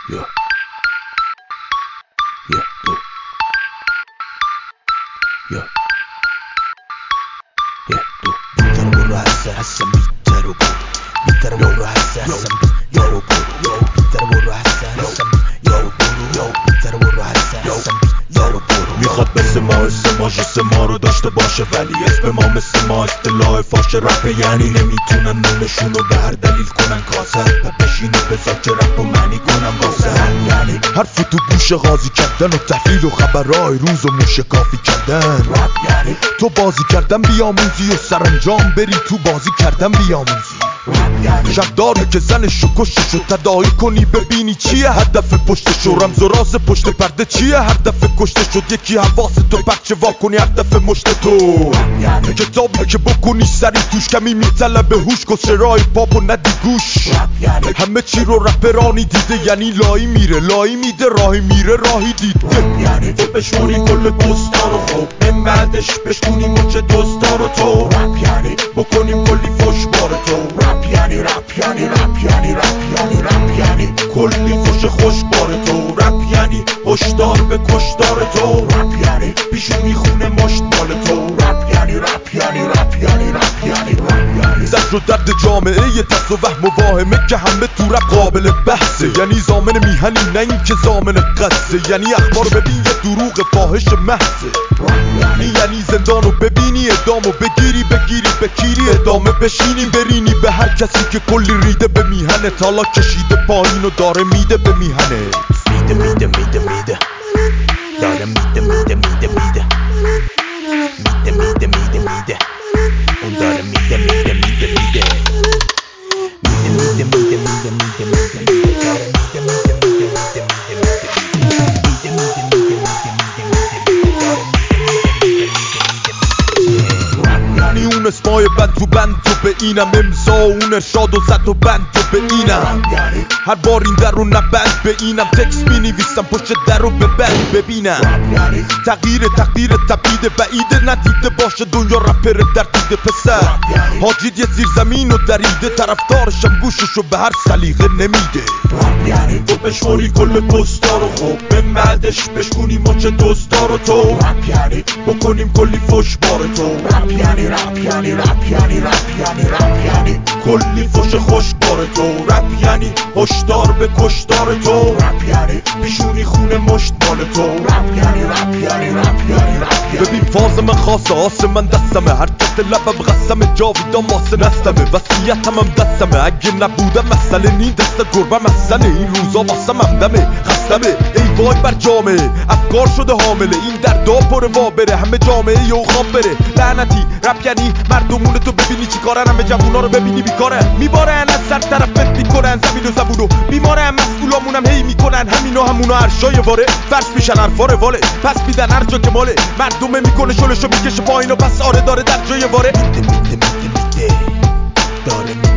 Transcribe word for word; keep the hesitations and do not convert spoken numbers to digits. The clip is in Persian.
یا یا دو یا یا دو بیتر برو هسته هستم بیتر و برو بیتر برو هسته هستم بیتر و برو بیتر برو هسته هستم بیتر و برو بیتر برو هسته هستم بیتر و برو میخواد مثل ما استماژ ما رو داشته باشه ولی اسم ما مثل ما اصطلاح فاش رپ یعنی نمیتونن نونشونو به هر دلیل کنن کاسر و بشینه بذار که رپ و معنی کنم واسه یعنی حرف تو گوش قاضی کردن و تحلیل و خبرهای روز و موشکافی کردن رپ یعنی تو بازی کردن بیاموزی و سرانجام بری تو بازی کردن بیاموزی شب داره که زنشو کشتشو تداعی کنی ببینی چیه هدف پشتشو رمز و راز پشت پرده چیه هر دفعه کشته شد یکی حواستو بچه وا کنی هر دفعه مشت تو کتابی که بکنی سری توش کمی میطلبه هوش کسر رای پاپ و ندی گوش همه چی رو رپرانی دیده یعنی لایی میره لایی میده راهی میره راهی دیده یعنی تو بشمونی کل دوستا رو خوب من بعدش بشمونی مچ دوستا رو تو رپ یعنی بکنیم کلی فش بار تو رپ یعنی رپ یعنی رپ یعنی رپ یعنی رپ یعنی کلی فش خوش بار تو رپ یعنی هشدار به کشدار تو رپ یعنی پیشونی خونه مشت مال تو رپ یعنی رپ یعنی رپ یعنی رپ یعنی رپ یعنی زجر و درد جامعه یه ترس و وهم و واهمه که همه تو رپ قابل بحثه یعنی زامن میهنی نه این که زامن قصه یعنی اخبار ببین یه دروغ فاحش محضه یعنی زندانو ببینی ادامو بگیری بگیری بگیری ادامه بشینی برینی به هر کسی که کلی ریده به میهنه تالا کشیده پایین و داره میده به میهنه میده میده میده میده داره میده میده میده میده میده میده میده میده اون داره میده میده میده میده میده میده میده میده میده میده میده داره میده میده میده میده میده میده میده میده میده میده میده میده داره میده میده میده میده یعنی اون اسمای بند تو بند تو به اینم امضا اون ارشاد و زد و بند تو به اینم هر بار این در رو نبند به اینم تکس می نویسم پشت در رو به بند ببینم تغییر تقدیر تبعید بعیده ندیده باشه دنیا رپر در دیده پسر حاجید یه زیر زمین و دریده طرفدارشم گوششو به هر سلیقه نمیده یعنی تو بشمونی کل پستا رو خوب من بعدش بشکونی مچ دوستا رو تو رپ یعنی بکنیم کلی فش بار تو رپ یعنی رپ یعنی رپ یعنی رپ یعنی رپ یعنی کلی فش خوش بار تو رپ یعنی هشدار به کشدار تو رپ یعنی پیشونی خونه مشت مال تو رپ یعنی رپ یعنی رپ یعنی رپ یعنی ببین فاز من خاصه آسه من دستمه حرکت لبم قسمه جاویدان ماسه نستمه وصیتم هم دستمه اگه نبودم مسئله نین دست گربه مسئله این روزا واسه ممدمه خستمه ای وای بر جامعه افکار شده حامله این دردا پر وا بره همه جامعه یه خواب بره لعنتی رپ یعنی مردمون تو ببینی چی کارن همه جوونا رو ببینی بیکارن میبارن از سر طرفت میکنن زمین و زبونو بیمارن مسئولامونم هی میکنن همینو همونو عرشای واره فرش میشن حرفا رواله پس میدن هر جا که ماله مردمه میکنه شلشو میکشه پایین و پس آره داره در جای واره میده میده میده میده داره